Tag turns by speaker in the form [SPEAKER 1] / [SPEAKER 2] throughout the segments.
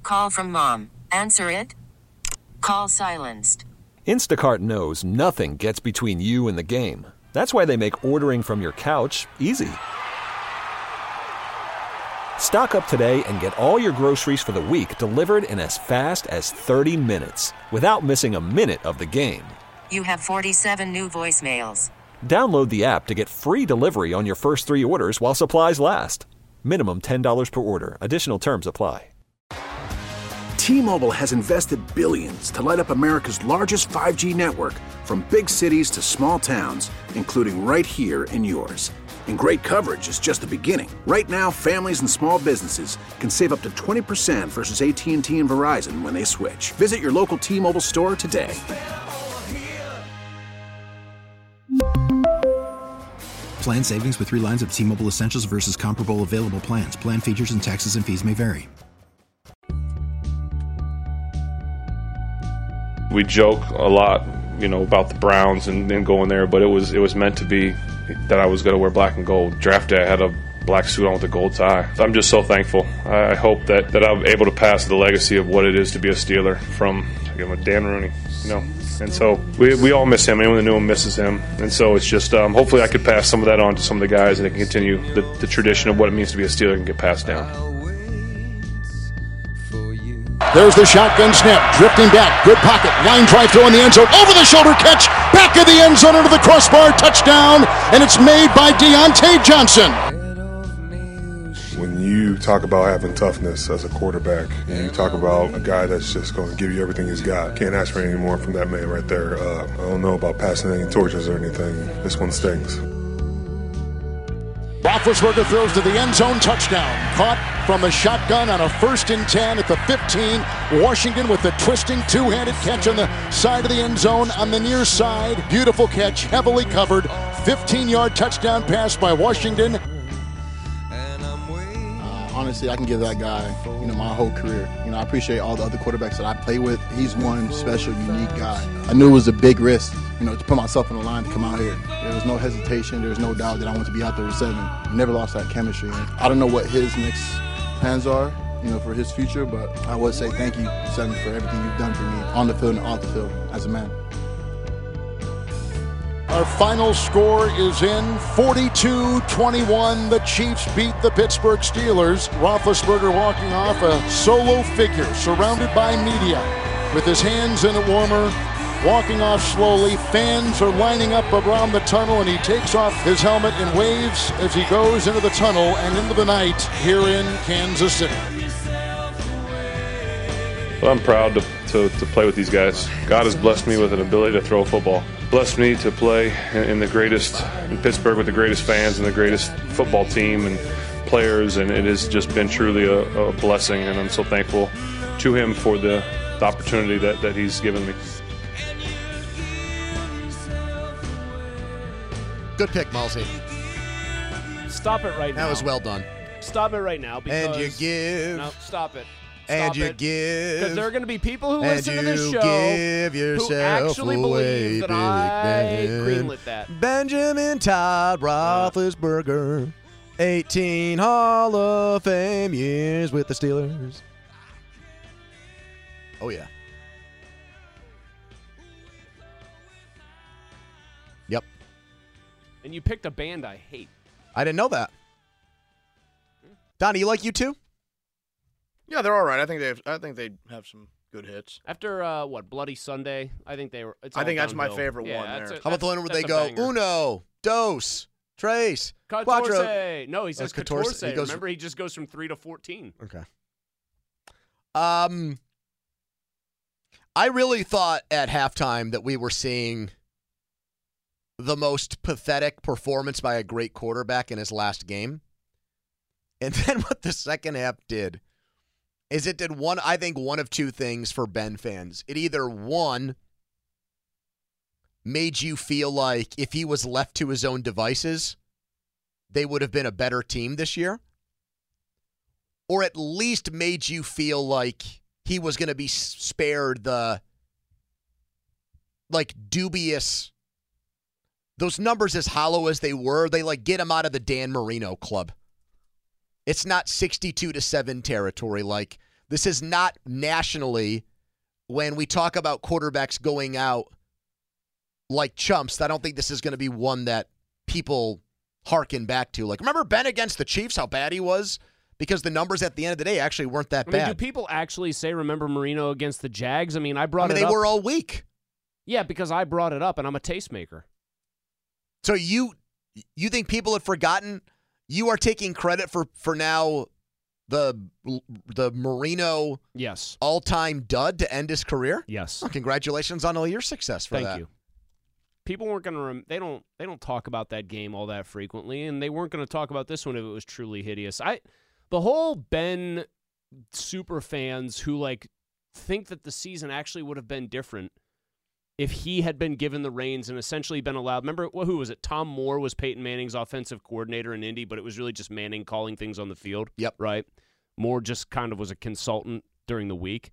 [SPEAKER 1] Call from mom. Answer it. Call silenced.
[SPEAKER 2] Instacart knows nothing gets between you and the game. That's why they make ordering from your couch easy. Stock up today and get all your groceries for the week delivered in as fast as 30 minutes without missing a minute of the game.
[SPEAKER 1] You have 47 new voicemails.
[SPEAKER 2] Download the app to get free delivery on your first 3 orders while supplies last. Minimum $10 per order. Additional terms apply.
[SPEAKER 3] T-Mobile has invested billions to light up America's largest 5G network, from big cities to small towns, including right here in yours. And great coverage is just the beginning. Right now, families and small businesses can save up to 20% versus AT&T and Verizon when they switch. Visit your local T-Mobile store today.
[SPEAKER 4] Plan savings with 3 lines of T-Mobile Essentials versus comparable available plans. Plan features and taxes and fees may vary.
[SPEAKER 5] We joke a lot, about the Browns and going there, but it was meant to be that I was going to wear black and gold. Draft day, I had a black suit on with a gold tie. I'm just so thankful. I hope that I'm able to pass the legacy of what it is to be a Steeler from Dan Rooney, And so we all miss him. Anyone that knew him misses him. And so it's just hopefully I could pass some of that on to some of the guys and they can continue the tradition of what it means to be a Steeler and get passed down.
[SPEAKER 6] There's the shotgun snap, drifting back, good pocket, line drive throw in the end zone, over the shoulder catch, back of the end zone into the crossbar, touchdown, and it's made by Deontay Johnson.
[SPEAKER 7] When you talk about having toughness as a quarterback, and you talk about a guy that's just going to give you everything he's got, can't ask for any more from that man right there. I don't know about passing any torches or anything. This one stings.
[SPEAKER 6] Roethlisberger throws to the end zone, touchdown. Caught from the shotgun on a 1st and 10 at the 15. Washington with the twisting two-handed catch on the side of the end zone on the near side. Beautiful catch, heavily covered. 15-yard touchdown pass by Washington.
[SPEAKER 8] Honestly, I can give that guy, my whole career. I appreciate all the other quarterbacks that I play with. He's one special, unique guy. I knew it was a big risk, to put myself on the line to come out here. There was no hesitation. There was no doubt that I wanted to be out there with 7. Never lost that chemistry. I don't know what his next plans are, for his future, but I would say thank you, 7, for everything you've done for me on the field and off the field as a man.
[SPEAKER 6] Our final score is in 42-21. The Chiefs beat the Pittsburgh Steelers. Roethlisberger walking off a solo figure surrounded by media with his hands in a warmer, walking off slowly. Fans are lining up around the tunnel, and he takes off his helmet and waves as he goes into the tunnel and into the night here in Kansas City.
[SPEAKER 5] Well, I'm proud to play with these guys. God has blessed me with an ability to throw a football. Blessed me to play in Pittsburgh with the greatest fans and the greatest football team and players, and it has just been truly a blessing, and I'm so thankful to him for the opportunity that he's given me.
[SPEAKER 9] Good pick, Malsey.
[SPEAKER 10] Stop it right now.
[SPEAKER 9] That was well done.
[SPEAKER 10] Stop it right now. Because,
[SPEAKER 9] and you give.
[SPEAKER 10] No, stop it.
[SPEAKER 9] And you give.
[SPEAKER 10] Because there are going to be people who listen to this show who actually believe that I greenlit that.
[SPEAKER 9] Benjamin Todd Roethlisberger, 18 Hall of Fame years with the Steelers. Oh, yeah. Yep.
[SPEAKER 10] And you picked a band I hate.
[SPEAKER 9] I didn't know that. Donnie, you like U2?
[SPEAKER 11] Yeah, they're all right. I think they have some good hits.
[SPEAKER 10] After Bloody Sunday, I think they were.
[SPEAKER 11] I think that's my favorite one. There.
[SPEAKER 9] How about the one where they go uno, dos, tres,
[SPEAKER 10] cuatro? No, he says catorce.
[SPEAKER 9] He
[SPEAKER 10] Remember, he just goes from 3 to 14.
[SPEAKER 9] Okay. I really thought at halftime that we were seeing the most pathetic performance by a great quarterback in his last game. And then what the second half did is it did one of two things for Ben fans. It either, one, made you feel like if he was left to his own devices, they would have been a better team this year, or at least made you feel like he was going to be spared the, dubious, those numbers as hollow as they were, they, get him out of the Dan Marino club. It's not 62-7 territory like This is not nationally when we talk about quarterbacks going out like chumps. I don't think this is going to be one that people harken back to. Like, remember Ben against the Chiefs, how bad he was? Because the numbers at the end of the day actually weren't that bad.
[SPEAKER 10] Do people actually say, remember Marino against the Jags? I mean, I brought it up.
[SPEAKER 9] They were all weak.
[SPEAKER 10] Yeah, because I brought it up, and I'm a tastemaker.
[SPEAKER 9] So you think people have forgotten? You are taking credit for now the Marino all-time dud to end his career?
[SPEAKER 10] Yes.
[SPEAKER 9] Oh, congratulations on all your success for that.
[SPEAKER 10] Thank you. People weren't going to they don't talk about that game all that frequently, and they weren't going to talk about this one if it was truly hideous. The whole Ben super fans who like think that the season actually would have been different if he had been given the reins and essentially been allowed. Remember, who was it? Tom Moore was Peyton Manning's offensive coordinator in Indy, but it was really just Manning calling things on the field.
[SPEAKER 9] Yep.
[SPEAKER 10] Right? Moore just kind of was a consultant during the week.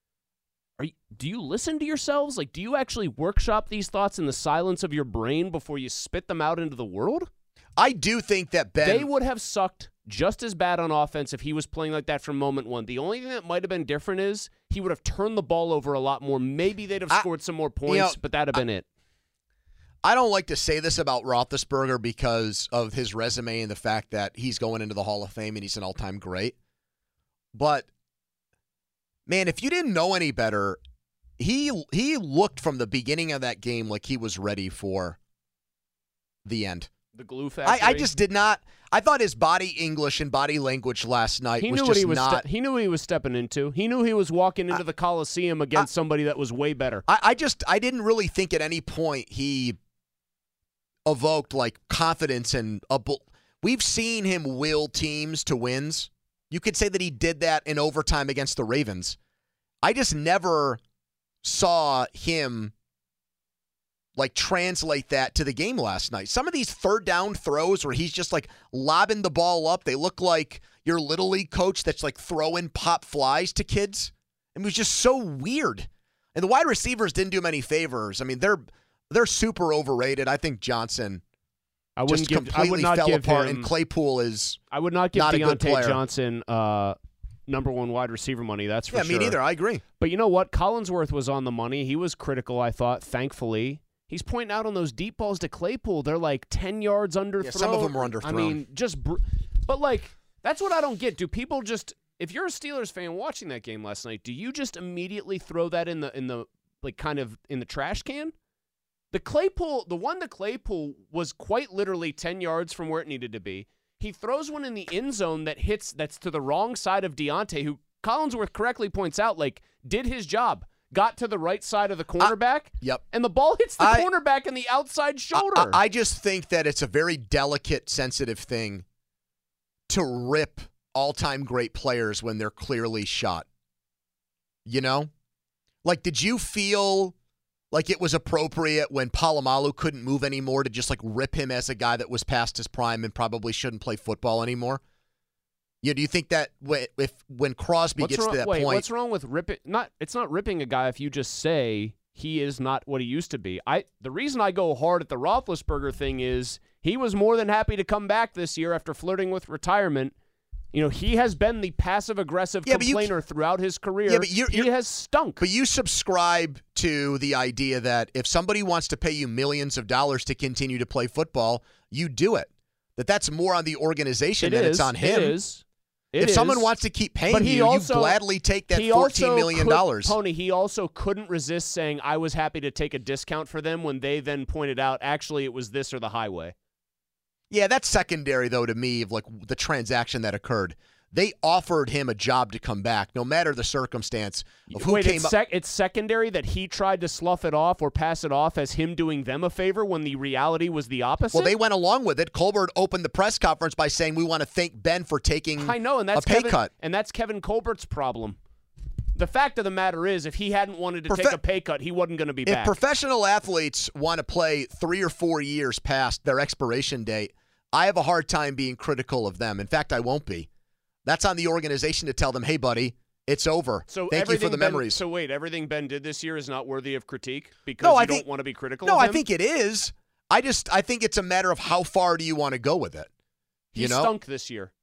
[SPEAKER 10] Do you listen to yourselves? Like, do you actually workshop these thoughts in the silence of your brain before you spit them out into the world?
[SPEAKER 9] I do think that Ben...
[SPEAKER 10] They would have sucked just as bad on offense if he was playing like that from moment one. The only thing that might have been different is he would have turned the ball over a lot more. Maybe they'd have scored some more points, but that'd have been it.
[SPEAKER 9] I don't like to say this about Roethlisberger because of his resume and the fact that he's going into the Hall of Fame and he's an all-time great. But, man, if you didn't know any better, he looked from the beginning of that game like he was ready for the end.
[SPEAKER 10] The glue factory.
[SPEAKER 9] I just did not. I thought his body English and body language last night was just not.
[SPEAKER 10] He knew what he was stepping into. He knew he was walking into the Coliseum against somebody that was way better.
[SPEAKER 9] I didn't really think at any point he evoked like confidence and we've seen him will teams to wins. You could say that he did that in overtime against the Ravens. I just never saw him like translate that to the game last night. Some of these third down throws where he's just like lobbing the ball up, they look like your Little League coach that's like throwing pop flies to kids. It was just so weird. And the wide receivers didn't do him any favors. I mean, they're super overrated. I think Johnson completely fell apart, and Claypool is
[SPEAKER 10] I would not give
[SPEAKER 9] not
[SPEAKER 10] Deontay Johnson number one wide receiver money. That's for sure.
[SPEAKER 9] Yeah, me neither. I agree.
[SPEAKER 10] But you know what? Collinsworth was on the money. He was critical, I thought, thankfully. He's pointing out on those deep balls to Claypool, they're like 10 yards underthrown.
[SPEAKER 9] Yeah, some of them were underthrown.
[SPEAKER 10] I mean, but like, that's what I don't get. Do people just, if you're a Steelers fan watching that game last night, do you just immediately throw that in the like kind of in the trash can? The one to Claypool was quite literally 10 yards from where it needed to be. He throws one in the end zone that's to the wrong side of Deontay, who Collinsworth correctly points out, like, did his job. Got to the right side of the cornerback.
[SPEAKER 9] Yep.
[SPEAKER 10] And the ball hits the cornerback in the outside shoulder.
[SPEAKER 9] I just think that it's a very delicate, sensitive thing to rip all-time great players when they're clearly shot. You know? Like, did you feel like it was appropriate when Palomalu couldn't move anymore to just, like, rip him as a guy that was past his prime and probably shouldn't play football anymore? Yeah, do you think that when Crosby gets to that point...
[SPEAKER 10] What's wrong with ripping... It's not ripping a guy if you just say he is not what he used to be. The reason I go hard at the Roethlisberger thing is he was more than happy to come back this year after flirting with retirement. You know, he has been the passive-aggressive complainer throughout his career. Yeah, but he has stunk.
[SPEAKER 9] But you subscribe to the idea that if somebody wants to pay you millions of dollars to continue to play football, you do it. That's more on the organization than it's on him.
[SPEAKER 10] It is.
[SPEAKER 9] If someone wants to keep paying you gladly take that $14 million.
[SPEAKER 10] Pony, he also couldn't resist saying, I was happy to take a discount for them when they then pointed out, actually, it was this or the highway.
[SPEAKER 9] Yeah, that's secondary, though, to me, of like the transaction that occurred. They offered him a job to come back, no matter the circumstance of who came up.
[SPEAKER 10] It's secondary that he tried to slough it off or pass it off as him doing them a favor when the reality was the opposite?
[SPEAKER 9] Well, they went along with it. Colbert opened the press conference by saying, we want to thank Ben for taking a pay cut.
[SPEAKER 10] And that's Kevin Colbert's problem. The fact of the matter is, if he hadn't wanted to take a pay cut, he wasn't going to be back.
[SPEAKER 9] If professional athletes want to play 3 or 4 years past their expiration date, I have a hard time being critical of them. In fact, I won't be. That's on the organization to tell them, hey, buddy, it's over.
[SPEAKER 10] So
[SPEAKER 9] thank you for the memories.
[SPEAKER 10] So wait, everything Ben did this year is not worthy of critique because you don't want to be critical of him?
[SPEAKER 9] No, I think it is. I think it's a matter of how far do you want to go with it.
[SPEAKER 10] He stunk this year.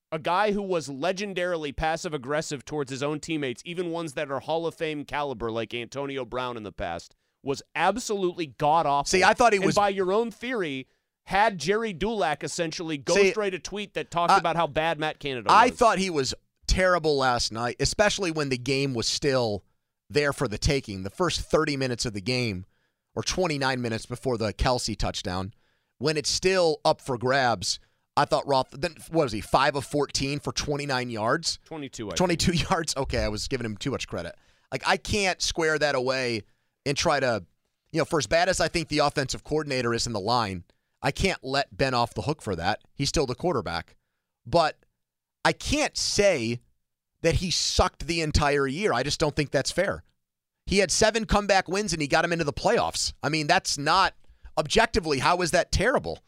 [SPEAKER 10] a guy who was legendarily passive-aggressive towards his own teammates, even ones that are Hall of Fame caliber like Antonio Brown in the past, was absolutely god-awful.
[SPEAKER 9] See, I thought he was...
[SPEAKER 10] And by your own theory, had Jerry Dulac essentially ghostwrite a tweet that talked about how bad Matt Canada was.
[SPEAKER 9] I thought he was terrible last night, especially when the game was still there for the taking. The first 30 minutes of the game, or 29 minutes before the Kelsey touchdown, when it's still up for grabs, I thought Roth, then what was he, 5 of 14 for 29 yards?
[SPEAKER 10] 22
[SPEAKER 9] yards? Okay, I was giving him too much credit. Like, I can't square that away and try to, for as bad as I think the offensive coordinator is in the line, I can't let Ben off the hook for that. He's still the quarterback. But I can't say that he sucked the entire year. I just don't think that's fair. He had 7 comeback wins and he got him into the playoffs. I mean, that's not, objectively, how is that terrible?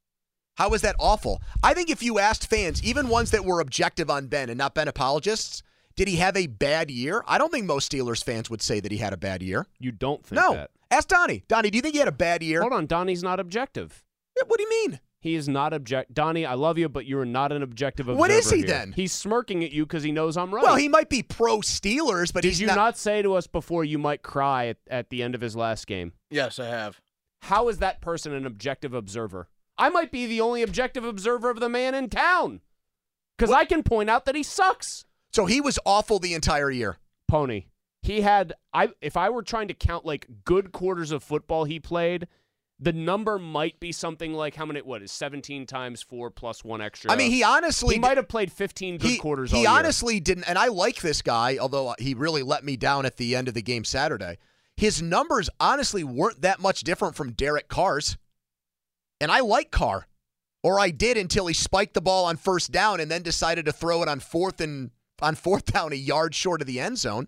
[SPEAKER 9] How is that awful? I think if you asked fans, even ones that were objective on Ben and not Ben apologists, did he have a bad year? I don't think most Steelers fans would say that he had a bad year.
[SPEAKER 10] You don't think that?
[SPEAKER 9] Ask Donnie. Donnie, do you think he had a bad year?
[SPEAKER 10] Hold on, Donnie's not objective.
[SPEAKER 9] What do you mean?
[SPEAKER 10] He is not Donnie, I love you, but you're not an objective observer.
[SPEAKER 9] What is he
[SPEAKER 10] here.
[SPEAKER 9] then?
[SPEAKER 10] He's smirking at you because he knows I'm right.
[SPEAKER 9] Well, he might be pro-Steelers, but
[SPEAKER 10] Did you not say to us before you might cry at the end of his last game?
[SPEAKER 11] Yes, I have.
[SPEAKER 10] How is that person an objective observer? I might be the only objective observer of the man in town because I can point out that he sucks.
[SPEAKER 9] So he was awful the entire year.
[SPEAKER 10] Pony. He had, if I were trying to count like good quarters of football he played, the number might be something like how many, is 17 times 4 plus 1 extra.
[SPEAKER 9] I mean, he honestly...
[SPEAKER 10] He might have played 15 good quarters all
[SPEAKER 9] year.
[SPEAKER 10] He
[SPEAKER 9] honestly didn't, and I like this guy, although he really let me down at the end of the game Saturday. His numbers honestly weren't that much different from Derek Carr's. And I like Carr. Or I did until he spiked the ball on first down and then decided to throw it on fourth down a yard short of the end zone.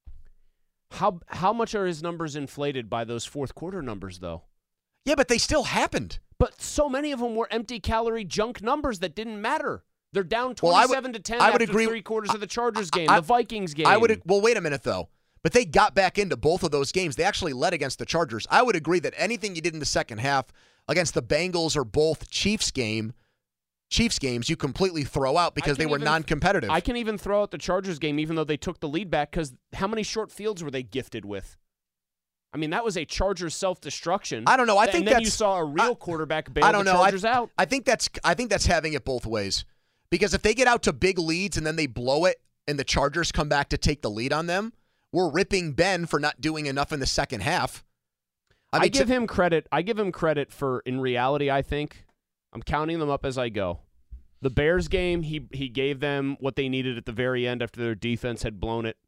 [SPEAKER 10] How much are his numbers inflated by those fourth quarter numbers, though?
[SPEAKER 9] Yeah, but they still happened.
[SPEAKER 10] But so many of them were empty calorie junk numbers that didn't matter. They're down 27-10 after
[SPEAKER 9] agree.
[SPEAKER 10] 3 quarters of the Chargers game, the Vikings game.
[SPEAKER 9] Well, wait a minute, though. But they got back into both of those games. They actually led against the Chargers. I would agree that anything you did in the second half against the Bengals or both Chiefs games, you completely throw out because they were non-competitive.
[SPEAKER 10] I can even throw out the Chargers game even though they took the lead back because how many short fields were they gifted with? I mean, that was a Chargers self-destruction.
[SPEAKER 9] I don't know. I think
[SPEAKER 10] then you saw a real quarterback bail the Chargers out.
[SPEAKER 9] I think that's having it both ways. Because if they get out to big leads and then they blow it and the Chargers come back to take the lead on them, we're ripping Ben for not doing enough in the second half.
[SPEAKER 10] I give him credit. I give him credit for, in reality, I think, I'm counting them up as I go. The Bears game, he gave them what they needed at the very end after their defense had blown it.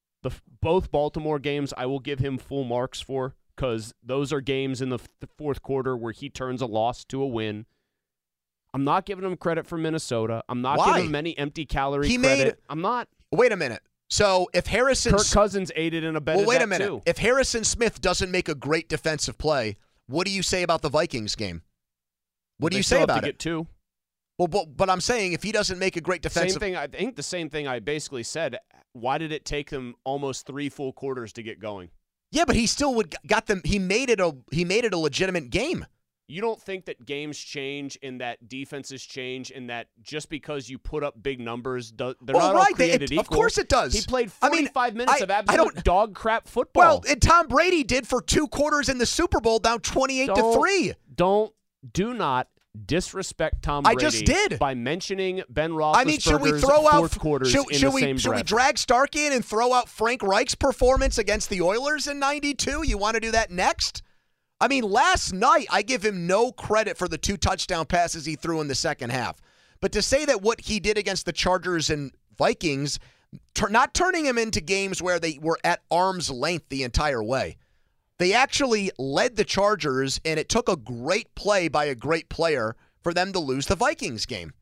[SPEAKER 10] Both Baltimore games, I will give him full marks for because those are games in the fourth quarter where he turns a loss to a win. I'm not giving him credit for Minnesota. I'm not giving him any empty calorie credit. I'm not.
[SPEAKER 9] Wait a minute. So if Harrison...
[SPEAKER 10] Kirk Cousins aided and abetted
[SPEAKER 9] wait a
[SPEAKER 10] that
[SPEAKER 9] minute.
[SPEAKER 10] too.
[SPEAKER 9] If Harrison Smith doesn't make a great defensive play, what do you say about the Vikings game? What do you say about it?
[SPEAKER 10] Get 2.
[SPEAKER 9] Well, but I'm saying if he doesn't make a great defensive...
[SPEAKER 10] Same thing. I think the same thing I basically said. Why did it take them almost 3 full quarters to get going?
[SPEAKER 9] Yeah, but he still got them. He made it a legitimate game.
[SPEAKER 10] You don't think that games change and that defenses change and that just because you put up big numbers, they're not all created equal?
[SPEAKER 9] Of course it does.
[SPEAKER 10] He played 45 minutes of absolute dog crap football.
[SPEAKER 9] Well, and Tom Brady did for 2 quarters in the Super Bowl, down 28-3.
[SPEAKER 10] Do not disrespect Tom Brady.
[SPEAKER 9] I just did
[SPEAKER 10] by mentioning Ben Roethlisberger's
[SPEAKER 9] I mean, should we throw
[SPEAKER 10] fourth quarters in the same breath.
[SPEAKER 9] Should we drag Stark in and throw out Frank Reich's performance against the Oilers in '92? You want to do that next? I mean, last night, I give him no credit for the 2 touchdown passes he threw in the second half. But to say that what he did against the Chargers and Vikings, not turning him into games where they were at arm's length the entire way. They actually led the Chargers, and it took a great play by a great player for them to lose the Vikings game.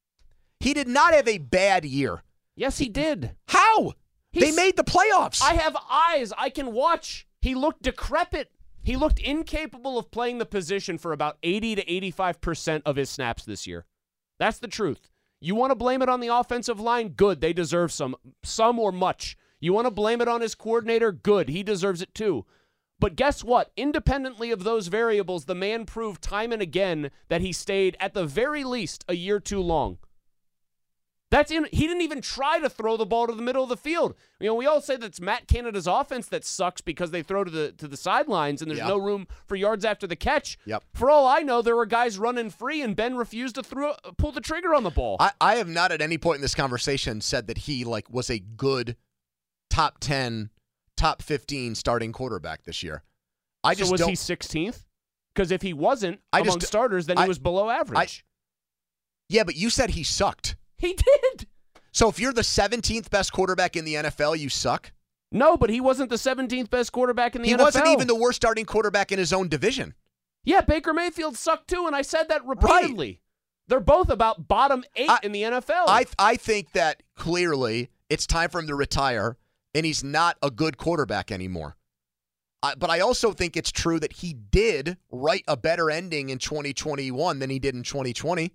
[SPEAKER 9] He did not have a bad year.
[SPEAKER 10] Yes, he did.
[SPEAKER 9] How? They made the playoffs.
[SPEAKER 10] I have eyes. I can watch. He looked decrepit. He looked incapable of playing the position for about 80 to 85% of his snaps this year. That's the truth. You want to blame it on the offensive line? Good. They deserve some or much. You want to blame it on his coordinator? Good. He deserves it too. But guess what? Independently of those variables, the man proved time and again that he stayed, at the very least, a year too long. He didn't even try to throw the ball to the middle of the field. You know, we all say that's Matt Canada's offense that sucks because they throw to the sidelines and there's no room for yards after the catch.
[SPEAKER 9] Yep.
[SPEAKER 10] For all I know, there were guys running free and Ben refused to pull the trigger on the ball.
[SPEAKER 9] I have not at any point in this conversation said that he was a good top 10, top 15 starting quarterback this year.
[SPEAKER 10] He 16th? Because if he wasn't among starters, then he was below average.
[SPEAKER 9] Yeah, but you said he sucked.
[SPEAKER 10] He did.
[SPEAKER 9] So if you're the 17th best quarterback in the NFL, you suck?
[SPEAKER 10] No, but he wasn't the 17th best quarterback in the NFL.
[SPEAKER 9] He wasn't even the worst starting quarterback in his own division.
[SPEAKER 10] Yeah, Baker Mayfield sucked too, and I said that repeatedly. Right. They're both about bottom 8 in the NFL.
[SPEAKER 9] I think that clearly it's time for him to retire, and he's not a good quarterback anymore. But I also think it's true that he did write a better ending in 2021 than he did in 2020.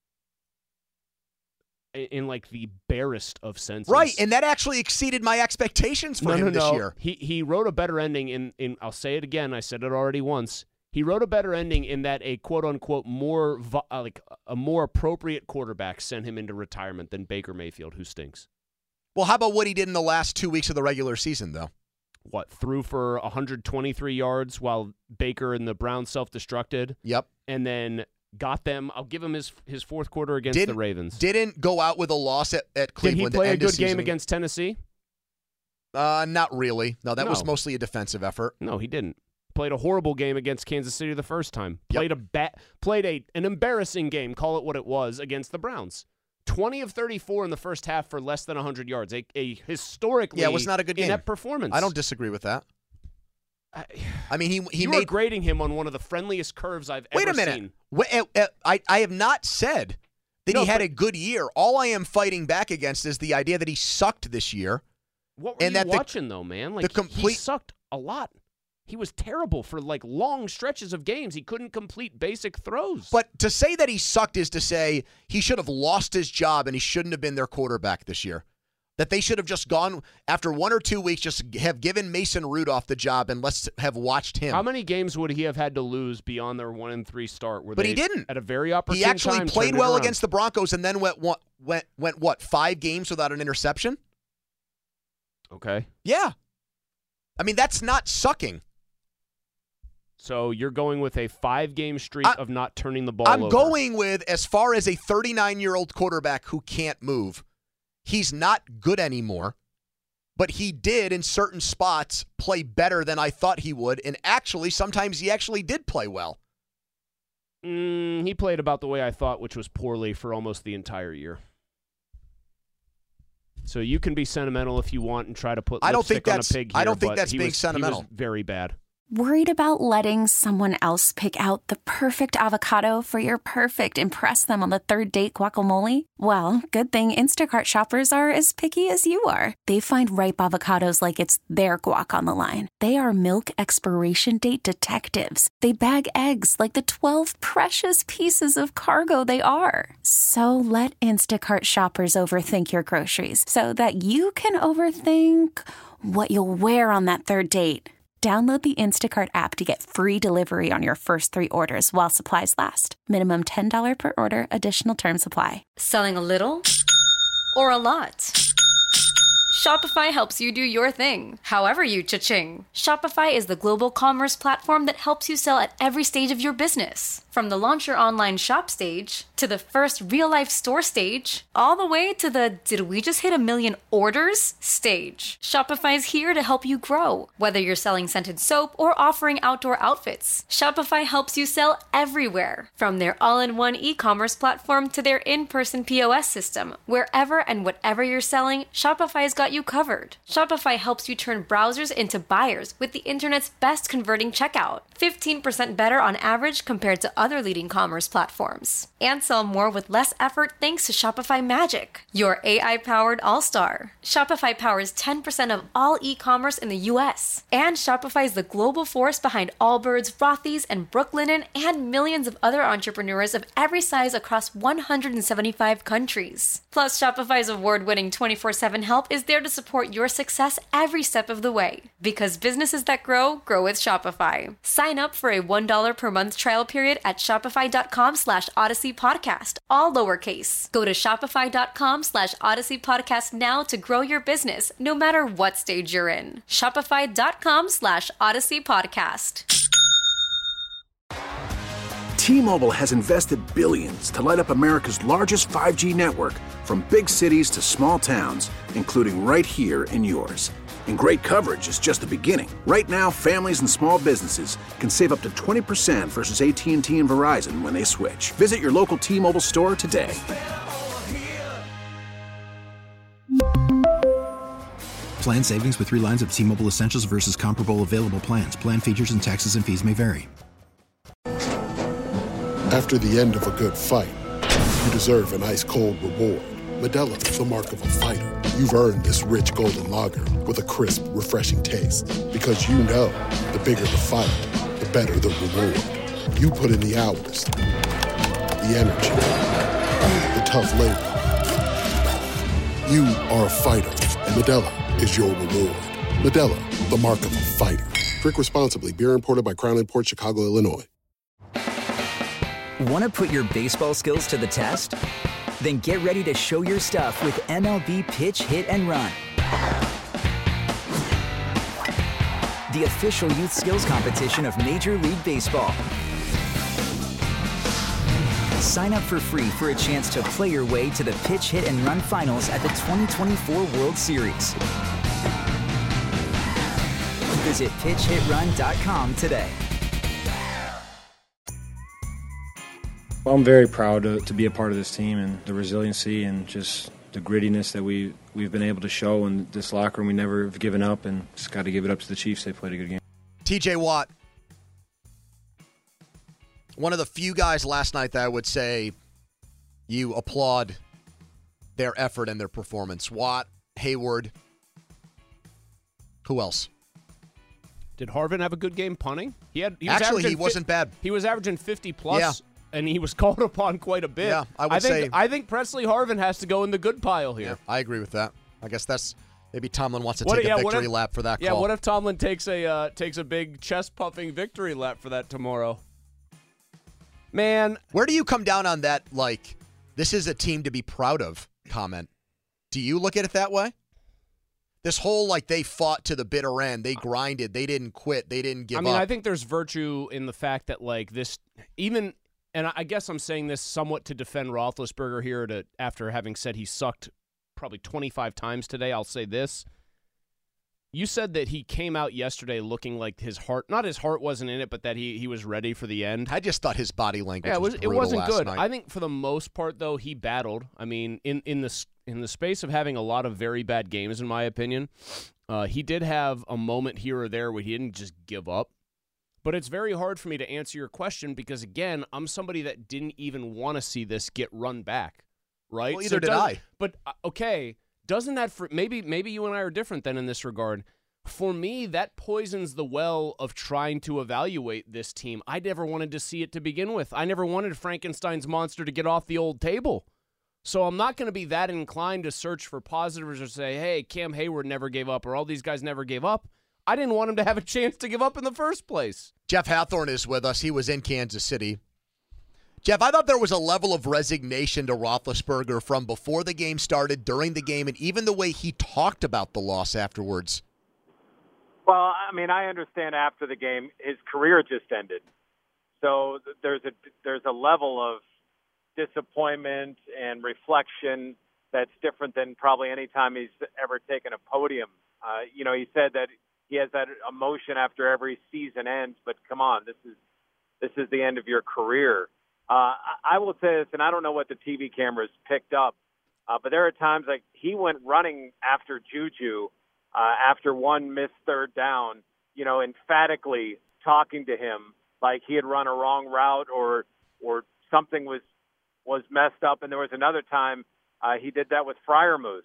[SPEAKER 10] In the barest of senses.
[SPEAKER 9] Right, and that actually exceeded my expectations for him this year.
[SPEAKER 10] He wrote a better ending in I'll say it again, I said it already once. He wrote a better ending in that a quote-unquote a more appropriate quarterback sent him into retirement than Baker Mayfield, who stinks.
[SPEAKER 9] Well, how about what he did in the last 2 weeks of the regular season, though?
[SPEAKER 10] Threw for 123 yards while Baker and the Browns self-destructed?
[SPEAKER 9] Yep.
[SPEAKER 10] And then got them. I'll give him his fourth quarter against the Ravens.
[SPEAKER 9] Didn't go out with a loss at Cleveland.
[SPEAKER 10] Did he play a good game against Tennessee?
[SPEAKER 9] Not really. No, that was mostly a defensive effort.
[SPEAKER 10] No, he didn't. Played a horrible game against Kansas City the first time. Played an embarrassing game, call it what it was, against the Browns. 20 of 34 in the first half for less than 100 yards. A historically
[SPEAKER 9] it was not a good game.
[SPEAKER 10] Inept performance.
[SPEAKER 9] I don't disagree with that. I mean, he
[SPEAKER 10] made grading him on one of the friendliest curves I've ever seen.
[SPEAKER 9] Wait a minute. I have not said that he had a good year. All I am fighting back against is the idea that he sucked this year.
[SPEAKER 10] What were you watching, though, man? He sucked a lot. He was terrible for long stretches of games. He couldn't complete basic throws.
[SPEAKER 9] But to say that he sucked is to say he should have lost his job and he shouldn't have been their quarterback this year. That they should have just gone after 1 or 2 weeks, just have given Mason Rudolph the job and let's have watched him.
[SPEAKER 10] How many games would he have had to lose beyond their 1-3 start?
[SPEAKER 9] But he didn't.
[SPEAKER 10] At a very opportune
[SPEAKER 9] time. He actually played well
[SPEAKER 10] around
[SPEAKER 9] against the Broncos and then went 5 games without an interception?
[SPEAKER 10] Okay.
[SPEAKER 9] Yeah. I mean, that's not sucking.
[SPEAKER 10] So you're going with a 5-game streak of not turning the ball over.
[SPEAKER 9] I'm going with, as far as a 39-year-old quarterback who can't move, he's not good anymore, but he did in certain spots play better than I thought he would, and actually, sometimes he actually did play well.
[SPEAKER 10] He played about the way I thought, which was poorly for almost the entire year. So you can be sentimental if you want and try to put lipstick on a pig here.
[SPEAKER 9] I don't think that's being sentimental.
[SPEAKER 10] He was very bad.
[SPEAKER 12] Worried about letting someone else pick out the perfect avocado for your perfect impress them on the third date guacamole? Well, good thing Instacart shoppers are as picky as you are. They find ripe avocados like it's their guac on the line. They are milk expiration date detectives. They bag eggs like the 12 precious pieces of cargo they are. So let Instacart shoppers overthink your groceries so that you can overthink what you'll wear on that third date. Download the Instacart app to get free delivery on your first 3 orders while supplies last. Minimum $10 per order. Additional terms apply.
[SPEAKER 13] Selling a little or a lot? Shopify helps you do your thing, however you cha-ching. Shopify is the global commerce platform that helps you sell at every stage of your business. From the launch your online shop stage, to the first real-life store stage, all the way to the did we just hit 1 million orders stage. Shopify's here to help you grow. Whether you're selling scented soap or offering outdoor outfits, Shopify helps you sell everywhere. From their all-in-one e-commerce platform to their in-person POS system, wherever and whatever you're selling, Shopify's got you covered. Shopify helps you turn browsers into buyers with the internet's best converting checkout. 15% better on average compared to other leading commerce platforms. And sell more with less effort thanks to Shopify Magic, your AI-powered all-star. Shopify powers 10% of all e-commerce in the U.S. And Shopify is the global force behind Allbirds, Rothy's, and Brooklinen, and millions of other entrepreneurs of every size across 175 countries. Plus, Shopify's award-winning 24/7 help is there to support your success every step of the way. Because businesses that grow, grow with Shopify. Sign up for a $1 per month trial period at shopify.com/Odyssey Podcast Podcast, all lowercase. Go to shopify.com/Odyssey Podcast now to grow your business, no matter what stage you're in. Shopify.com/Odyssey Podcast.
[SPEAKER 3] T-Mobile has invested billions to light up America's largest 5G network, from big cities to small towns, including right here in yours. And great coverage is just the beginning. Right now, families and small businesses can save up to 20% versus AT&T and Verizon when they switch. Visit your local T-Mobile store today.
[SPEAKER 4] Plan savings with 3 lines of T-Mobile Essentials versus comparable available plans. Plan features and taxes and fees may vary.
[SPEAKER 14] After the end of a good fight, you deserve an ice-cold reward. Modelo is the mark of a fighter. You've earned this rich golden lager with a crisp, refreshing taste. Because you know, the bigger the fight, the better the reward. You put in the hours, the energy, the tough labor. You are a fighter, and Modelo is your reward. Modelo, the mark of a fighter. Drink responsibly. Beer imported by Crown Imports, Chicago, Illinois.
[SPEAKER 15] Want to put your baseball skills to the test? Then get ready to show your stuff with MLB Pitch, Hit, and Run. The official youth skills competition of Major League Baseball. Sign up for free for a chance to play your way to the Pitch, Hit, and Run finals at the 2024 World Series. Visit pitchhitrun.com today.
[SPEAKER 16] Well, I'm very proud to be a part of this team, and the resiliency and just the grittiness that we've been able to show in this locker room. We never have given up, and just got to give it up to the Chiefs. They played a good game.
[SPEAKER 9] TJ Watt, one of the few guys last night that I would say you applaud their effort and their performance. Watt, Hayward, who else?
[SPEAKER 10] Did Harvin have a good game punting? He wasn't
[SPEAKER 9] bad.
[SPEAKER 10] He was averaging 50+.
[SPEAKER 9] Yeah.
[SPEAKER 10] And he was called upon quite a bit.
[SPEAKER 9] Yeah,
[SPEAKER 10] I think Presley Harvin has to go in the good pile here.
[SPEAKER 9] Yeah, I agree with that. I guess that's maybe Tomlin wants to take a victory lap for that call.
[SPEAKER 10] Yeah, what if Tomlin takes a big chest-pumping victory lap for that tomorrow? Man.
[SPEAKER 9] Where do you come down on that, like, this is a team to be proud of comment? Do you look at it that way? This whole, like, they fought to the bitter end. They grinded. They didn't quit. They didn't give up.
[SPEAKER 10] I think there's virtue in the fact that, like, this even – and I guess I'm saying this somewhat to defend Roethlisberger here after having said he sucked probably 25 times today. I'll say this. You said that he came out yesterday looking like his heart, not his heart wasn't in it, but that he was ready for the end.
[SPEAKER 9] I just thought his body language was brutal.
[SPEAKER 10] It wasn't good.
[SPEAKER 9] Night.
[SPEAKER 10] I think for the most part, though, he battled. I mean, in the space of having a lot of very bad games, in my opinion, he did have a moment here or there where he didn't just give up. But it's very hard for me to answer your question because, again, I'm somebody that didn't even want to see this get run back, right?
[SPEAKER 9] Well, either did I.
[SPEAKER 10] But, okay, doesn't that – maybe you and I are different then in this regard. For me, that poisons the well of trying to evaluate this team. I never wanted to see it to begin with. I never wanted Frankenstein's monster to get off the old table. So I'm not going to be that inclined to search for positives or say, hey, Cam Hayward never gave up or all these guys never gave up. I didn't want him to have a chance to give up in the first place.
[SPEAKER 9] Jeff Hathorn is with us. He was in Kansas City. Jeff, I thought there was a level of resignation to Roethlisberger from before the game started, during the game, and even the way he talked about the loss afterwards.
[SPEAKER 17] Well, I mean, I understand after the game, his career just ended. So there's a level of disappointment and reflection that's different than probably any time he's ever taken a podium. He said that he has that emotion after every season ends, but come on, this is the end of your career. I will say this, and I don't know what the TV cameras picked up, but there are times like he went running after Juju after one missed third down, emphatically talking to him like he had run a wrong route or something was messed up. And there was another time he did that with Freiermuth.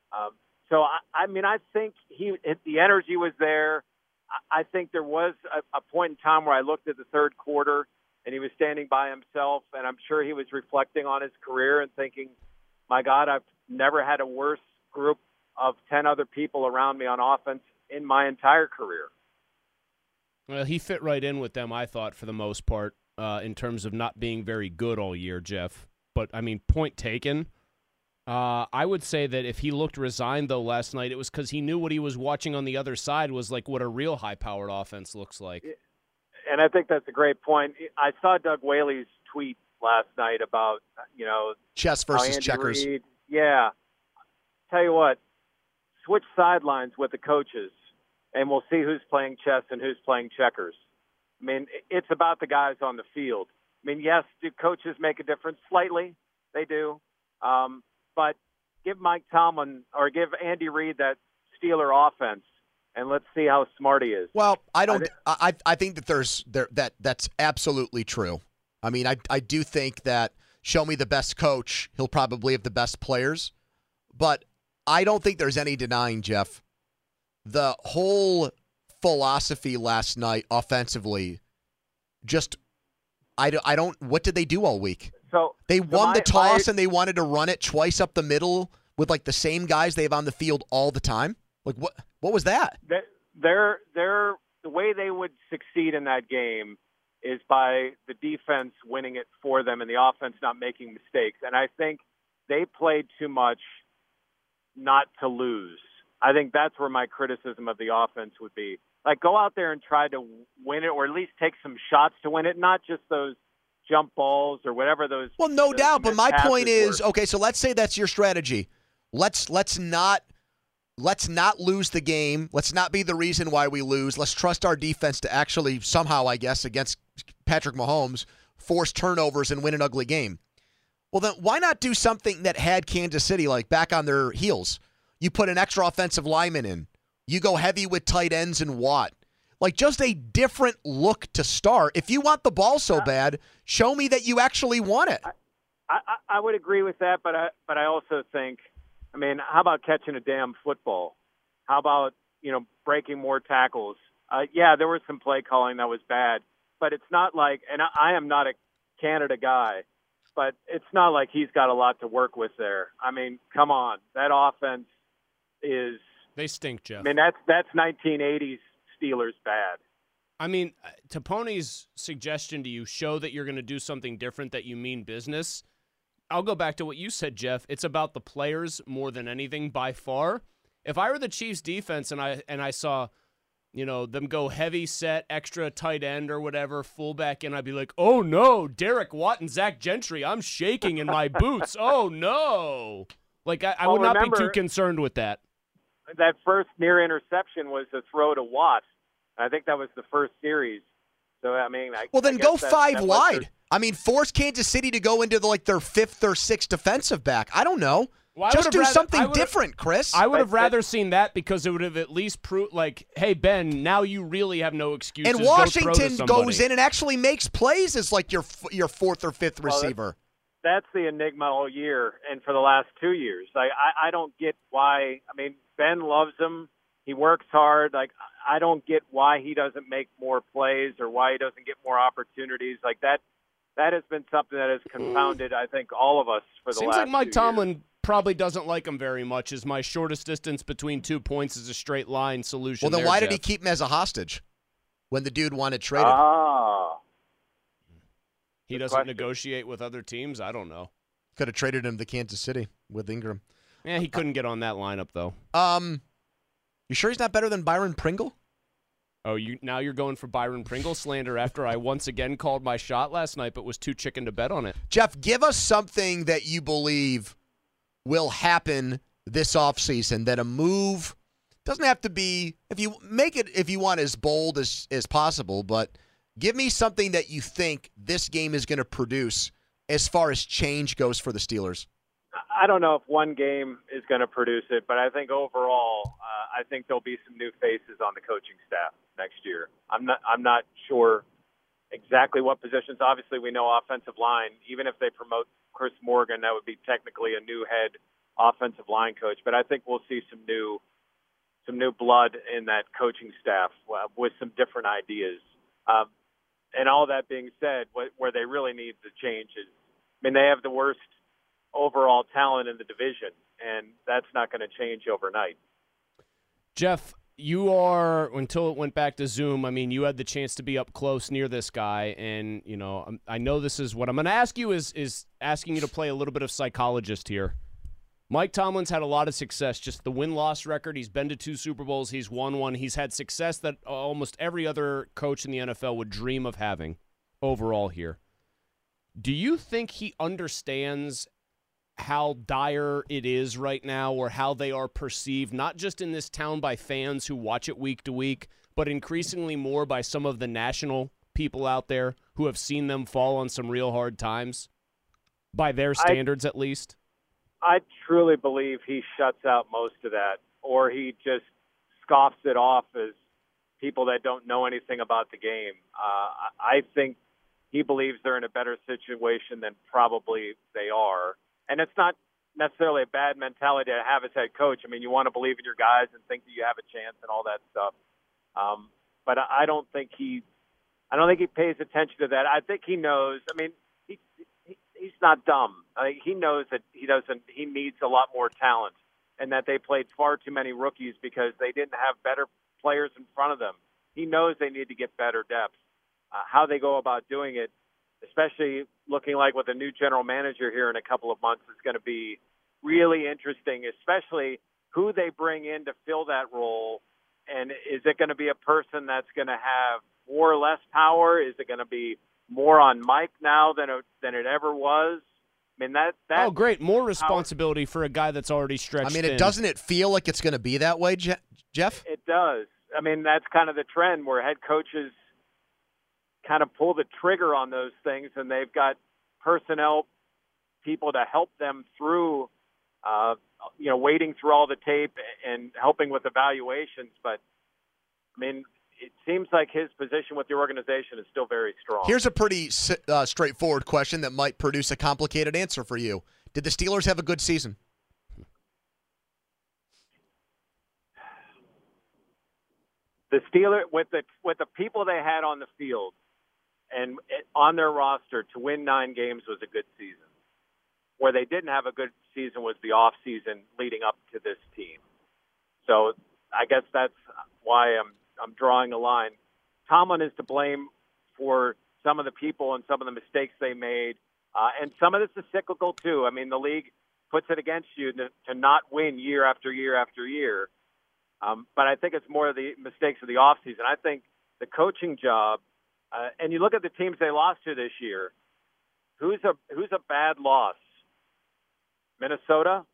[SPEAKER 17] So, I think the energy was there. I think there was a point in time where I looked at the third quarter and he was standing by himself, and I'm sure he was reflecting on his career and thinking, my God, I've never had a worse group of 10 other people around me on offense in my entire career.
[SPEAKER 10] Well, he fit right in with them, I thought, for the most part, in terms of not being very good all year, Jeff. but, I mean, point taken. I would say that if he looked resigned, though, last night, it was because he knew what he was watching on the other side was like what a real high-powered offense looks like.
[SPEAKER 17] And I think that's a great point. I saw Doug Whaley's tweet last night about,
[SPEAKER 9] chess versus
[SPEAKER 17] Andy
[SPEAKER 9] checkers.
[SPEAKER 17] Reid, yeah. Tell you what, switch sidelines with the coaches, and we'll see who's playing chess and who's playing checkers. I mean, it's about the guys on the field. I mean, yes, do coaches make a difference? Slightly, they do. But give Mike Tomlin or give Andy Reid that Steeler offense, and let's see how smart he is.
[SPEAKER 9] Well, I think that that's absolutely true. I mean, I do think that show me the best coach, he'll probably have the best players. But I don't think there's any denying, Jeff, the whole philosophy last night offensively, just I don't what did they do all week?
[SPEAKER 17] So
[SPEAKER 9] they won the toss and they wanted to run it twice up the middle with like the same guys they have on the field all the time. Like what was that?
[SPEAKER 17] The way they would succeed in that game is by the defense winning it for them and the offense not making mistakes. And I think they played too much not to lose. I think that's where my criticism of the offense would be. Like, go out there and try to win it, or at least take some shots to win it, not just those jump balls or whatever those.
[SPEAKER 9] Well, no doubt, but my point is,
[SPEAKER 17] were.
[SPEAKER 9] okay, so let's say that's your strategy. Let's not lose the game. Let's not be the reason why we lose. Let's trust our defense to actually somehow, I guess, against Patrick Mahomes, force turnovers and win an ugly game. Well, then why not do something that had Kansas City like back on their heels? You put an extra offensive lineman in. You go heavy with tight ends and Watt. Like, just a different look to start. If you want the ball so bad, show me that you actually want it.
[SPEAKER 17] I would agree with that, but I also think, I mean, how about catching a damn football? How about, breaking more tackles? Yeah, there was some play calling that was bad, but it's not like, and I am not a Canada guy, but it's not like he's got a lot to work with there. I mean, come on. That offense is...
[SPEAKER 10] They stink, Jeff.
[SPEAKER 17] I mean, that's 1980s Steelers bad.
[SPEAKER 10] I mean, to Pony's suggestion to you, show that you're going to do something different, that you mean business. I'll go back to what you said, Jeff. It's about the players more than anything by far. If I were the Chiefs defense and I saw, them go heavy set, extra tight end or whatever, fullback, and I'd be like, oh no, Derek Watt and Zach Gentry, I'm shaking in my boots. Oh no. Like, I would not be too concerned with that.
[SPEAKER 17] That first near interception was a throw to Watt. I think that was the first series. So, I mean,
[SPEAKER 9] then go five wide. I mean, force Kansas City to go into their fifth or sixth defensive back. I don't know.
[SPEAKER 10] Well,
[SPEAKER 9] just do something different, Chris.
[SPEAKER 10] I would have rather seen that because it would have at least proved, like, hey, Ben, now you really have no excuses.
[SPEAKER 9] And Washington goes in and actually makes plays as like your fourth or fifth receiver.
[SPEAKER 17] That's the enigma all year and for the last 2 years. I don't get why. I mean, Ben loves him. He works hard. Like, I don't get why he doesn't make more plays or why he doesn't get more opportunities. Like, that has been something that has confounded, I think, all of us for the last 2 years.
[SPEAKER 10] Seems like Mike Tomlin probably doesn't like him very much, as my shortest distance between 2 points is a straight line solution.
[SPEAKER 9] Well, then why did he keep him as a hostage when the dude wanted traded?
[SPEAKER 10] He doesn't negotiate with other teams? I don't know.
[SPEAKER 9] Could have traded him to Kansas City with Ingram.
[SPEAKER 10] Yeah, he couldn't get on that lineup, though.
[SPEAKER 9] You sure he's not better than Byron Pringle?
[SPEAKER 10] Oh, now you're going for Byron Pringle slander after I once again called my shot last night but was too chicken to bet on it.
[SPEAKER 9] Jeff, give us something that you believe will happen this offseason, that a move doesn't have to be, if you make it, if you want, as bold as possible, but give me something that you think this game is going to produce as far as change goes for the Steelers.
[SPEAKER 17] I don't know if one game is going to produce it, but I think overall, I think there'll be some new faces on the coaching staff next year. I'm not sure exactly what positions. Obviously, we know offensive line. Even if they promote Chris Morgan, that would be technically a new head offensive line coach. But I think we'll see some new blood in that coaching staff with some different ideas. And all that being said, where they really need the change is, I mean, they have the worst overall talent in the division, and that's not going to change overnight.
[SPEAKER 10] Jeff, you are, until it went back to Zoom, I mean, you had the chance to be up close near this guy, and, I know this is what I'm going to ask you is asking you to play a little bit of psychologist here. Mike Tomlin's had a lot of success, just the win-loss record. He's been to 2 Super Bowls. He's won 1. He's had success that almost every other coach in the NFL would dream of having overall here. Do you think he understands how dire it is right now, or how they are perceived, not just in this town by fans who watch it week to week, but increasingly more by some of the national people out there who have seen them fall on some real hard times, by their standards at least?
[SPEAKER 17] I truly believe he shuts out most of that, or he just scoffs it off as people that don't know anything about the game. I think he believes they're in a better situation than probably they are. And it's not necessarily a bad mentality to have as head coach. I mean, you want to believe in your guys and think that you have a chance and all that stuff. But I don't think he pays attention to that. I think he knows. I mean, he's not dumb. He knows that he needs a lot more talent, and that they played far too many rookies because they didn't have better players in front of them. He knows they need to get better depth. How they go about doing it, especially looking like with a new general manager here in a couple of months, is going to be really interesting, especially who they bring in to fill that role. And is it going to be a person that's going to have more or less power? Is it going to be more on Mike now than it ever was? I mean, that
[SPEAKER 10] oh, great. More responsibility for a guy that's already stretched
[SPEAKER 9] I mean, doesn't it feel like it's going to be that way, Jeff?
[SPEAKER 17] It does. I mean, that's kind of the trend where head coaches kind of pull the trigger on those things, and they've got personnel people to help them through, wading through all the tape and helping with evaluations. But, I mean, it seems like his position with the organization is still very strong.
[SPEAKER 9] Here's a pretty straightforward question that might produce a complicated answer for you. Did the Steelers have a good season?
[SPEAKER 17] The Steelers, with the people they had on the field and on their roster, to win 9 games was a good season. Where they didn't have a good season was the off season leading up to this team. So I guess that's why I'm drawing a line. Tomlin is to blame for some of the people and some of the mistakes they made, and some of this is cyclical too. I mean, the league puts it against you to not win year after year after year. But I think it's more of the mistakes of the offseason. I think the coaching job, and you look at the teams they lost to this year, who's a bad loss? Minnesota?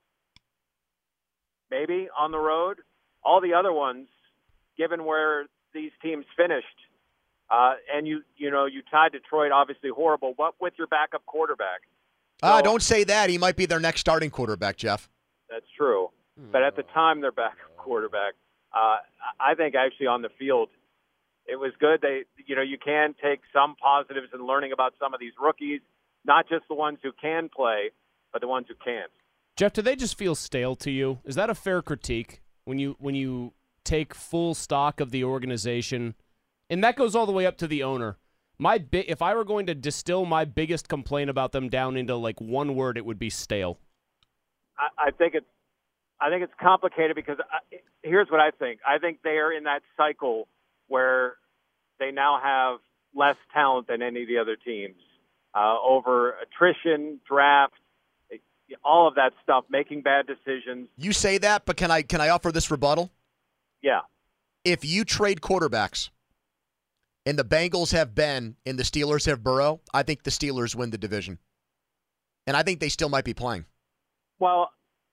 [SPEAKER 17] Maybe on the road? All the other ones, given where these teams finished, and you tied Detroit, obviously horrible, but with your backup quarterback. So,
[SPEAKER 9] don't say that. He might be their next starting quarterback, Jeff.
[SPEAKER 17] That's true. But at the time, their backup quarterback, I think actually on the field, it was good. You can take some positives in learning about some of these rookies, not just the ones who can play, but the ones who can't.
[SPEAKER 10] Jeff, do they just feel stale to you? Is that a fair critique when you take full stock of the organization? And that goes all the way up to the owner. If I were going to distill my biggest complaint about them down into like one word, it would be stale.
[SPEAKER 17] I think it's complicated because here's what I think. I think they are in that cycle where they now have less talent than any of the other teams over attrition, draft, all of that stuff, making bad decisions.
[SPEAKER 9] You say that, but can I offer this rebuttal?
[SPEAKER 17] Yeah.
[SPEAKER 9] If you trade quarterbacks and the Bengals have Ben and the Steelers have Burrow, I think the Steelers win the division. And I think they still might be playing.
[SPEAKER 17] Well,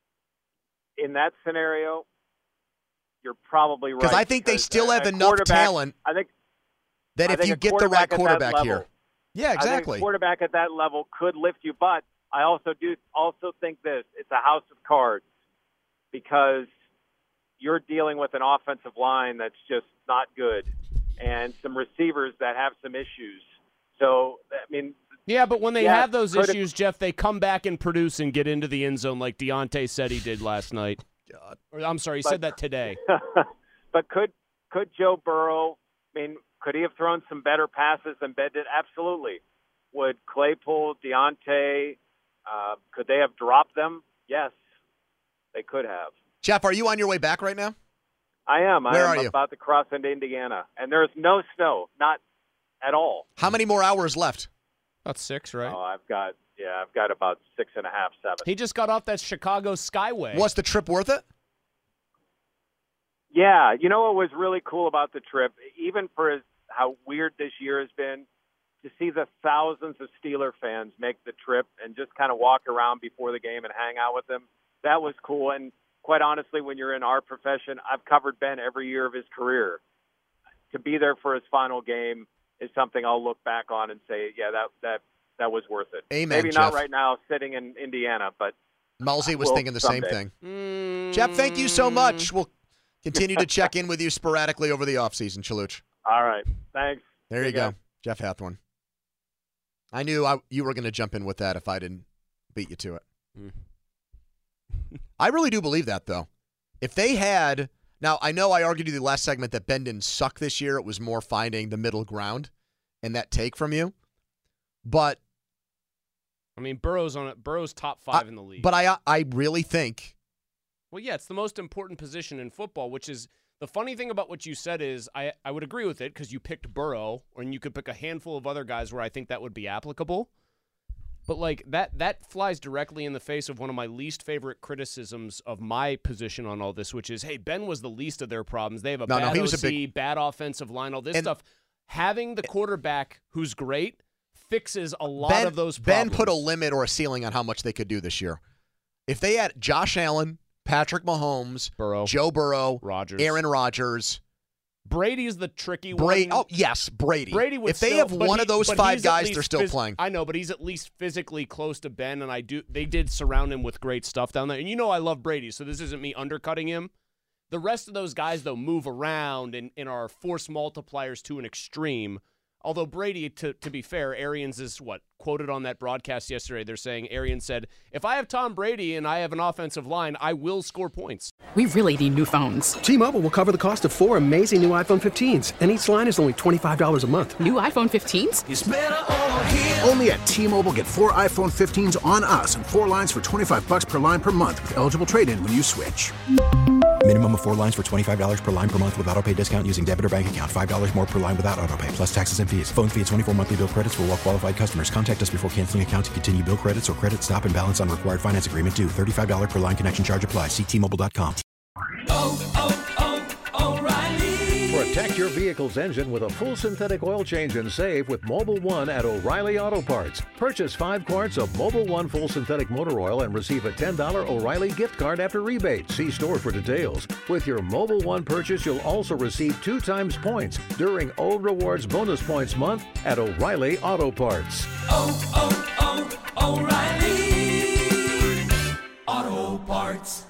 [SPEAKER 17] in that scenario, you're probably right.
[SPEAKER 9] Because I think they still have enough talent that if you get the right quarterback here. Yeah, exactly.
[SPEAKER 17] I think a quarterback at that level could lift you, but I also think this. It's a house of cards because you're dealing with an offensive line that's just not good and some receivers that have some issues. So, I mean...
[SPEAKER 10] Yeah, but when they have those issues, Jeff, they come back and produce and get into the end zone like Deontay said he did last night.
[SPEAKER 9] God.
[SPEAKER 10] Or, I'm sorry, he said that today.
[SPEAKER 17] But could Joe Burrow, could he have thrown some better passes than Ben did? Absolutely. Would Claypool, Deontay, could they have dropped them? Yes, they could have.
[SPEAKER 9] Jeff, are you on your way back right now?
[SPEAKER 17] I am.
[SPEAKER 9] Where are
[SPEAKER 17] I'm
[SPEAKER 9] you?
[SPEAKER 17] about to cross into Indiana, and there's no snow, not at all.
[SPEAKER 9] How many more hours left?
[SPEAKER 10] About 6, right?
[SPEAKER 17] Oh, I've got about 6.5, 7.
[SPEAKER 10] He just got off that Chicago Skyway.
[SPEAKER 9] Was the trip worth it?
[SPEAKER 17] Yeah, you know what was really cool about the trip, even for how weird this year has been, to see the thousands of Steeler fans make the trip and just kind of walk around before the game and hang out with them. That was cool. And quite honestly, when you're in our profession, I've covered Ben every year of his career. To be there for his final game is something I'll look back on and say, yeah, that was worth it.
[SPEAKER 9] Amen,
[SPEAKER 17] Maybe
[SPEAKER 9] Jeff.
[SPEAKER 17] not right now sitting in Indiana, but
[SPEAKER 9] Malsey was
[SPEAKER 17] will
[SPEAKER 9] thinking the
[SPEAKER 17] someday.
[SPEAKER 9] same thing. Jeff, thank you so much. We'll continue to check in with you sporadically over the offseason, Chaluch.
[SPEAKER 17] All right. Thanks.
[SPEAKER 9] There you
[SPEAKER 17] See ya.
[SPEAKER 9] go. Jeff Hathorn. I knew you were going to jump in with that if I didn't beat you to it. I really do believe that, though. If they had – now, I know I argued in the last segment that Ben didn't suck this year. It was more finding the middle ground and that take from you. But –
[SPEAKER 10] I mean, Burrow's on it. Burrow's top 5 in the league.
[SPEAKER 9] But I really think –
[SPEAKER 10] well, yeah, it's the most important position in football, which is the funny thing about what you said is I would agree with it because you picked Burrow, and you could pick a handful of other guys where I think that would be applicable. But like that flies directly in the face of one of my least favorite criticisms of my position on all this, which is, hey, Ben was the least of their problems. They have a bad OC, bad offensive line, all this stuff. Having the quarterback who's great fixes a lot of those problems.
[SPEAKER 9] Ben put a limit or a ceiling on how much they could do this year. If they had Josh Allen, Patrick Mahomes, Joe Burrow, Aaron Rodgers.
[SPEAKER 10] Brady's the tricky one.
[SPEAKER 9] Oh, yes, Brady.
[SPEAKER 10] Brady would
[SPEAKER 9] if they have one of those 5 guys, they're still playing.
[SPEAKER 10] I know, but he's at least physically close to Ben, and they did surround him with great stuff down there. And you know I love Brady, so this isn't me undercutting him. The rest of those guys, though, move around and are force multipliers to an extreme. Although Brady, to be fair, Arians is quoted on that broadcast yesterday. They're saying Arians said, if I have Tom Brady and I have an offensive line, I will score points.
[SPEAKER 18] We really need new phones.
[SPEAKER 19] T-Mobile will cover the cost of 4 amazing new iPhone 15s, and each line is only $25 a month.
[SPEAKER 18] New iPhone 15s?
[SPEAKER 3] It's better over here. Only at T-Mobile, get 4 iPhone 15s on us and 4 lines for $25 per line per month with eligible trade-in when you switch.
[SPEAKER 4] Minimum of 4 lines for $25 per line per month with autopay discount using debit or bank account. $5 more per line without autopay, plus taxes and fees. Phone fee at 24 monthly bill credits for well-qualified customers. Contact us before canceling account to continue bill credits or credit stop and balance on required finance agreement due. $35 per line connection charge applies. See T-Mobile.com.
[SPEAKER 20] Protect your vehicle's engine with a full synthetic oil change and save with Mobil 1 at O'Reilly Auto Parts. Purchase 5 quarts of Mobil 1 full synthetic motor oil and receive a $10 O'Reilly gift card after rebate. See store for details. With your Mobil 1 purchase, you'll also receive 2 times points during O Rewards Bonus Points Month at O'Reilly Auto Parts.
[SPEAKER 21] O'Reilly Auto Parts.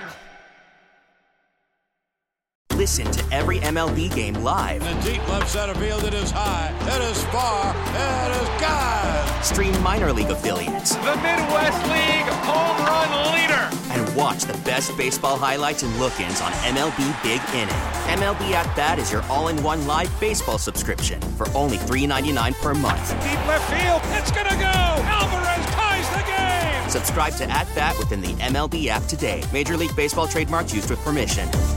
[SPEAKER 22] Listen to every MLB game live.
[SPEAKER 23] In the deep left center field, it is high, it is far, it is gone.
[SPEAKER 22] Stream minor league affiliates.
[SPEAKER 21] The Midwest League home run leader.
[SPEAKER 22] And watch the best baseball highlights and look-ins on MLB Big Inning. MLB At Bat is your all-in-one live baseball subscription for only $3.99 per month.
[SPEAKER 21] Deep left field, it's gonna go. Alvarez ties the game.
[SPEAKER 22] Subscribe to At Bat within the MLB app today. Major League Baseball trademarks used with permission.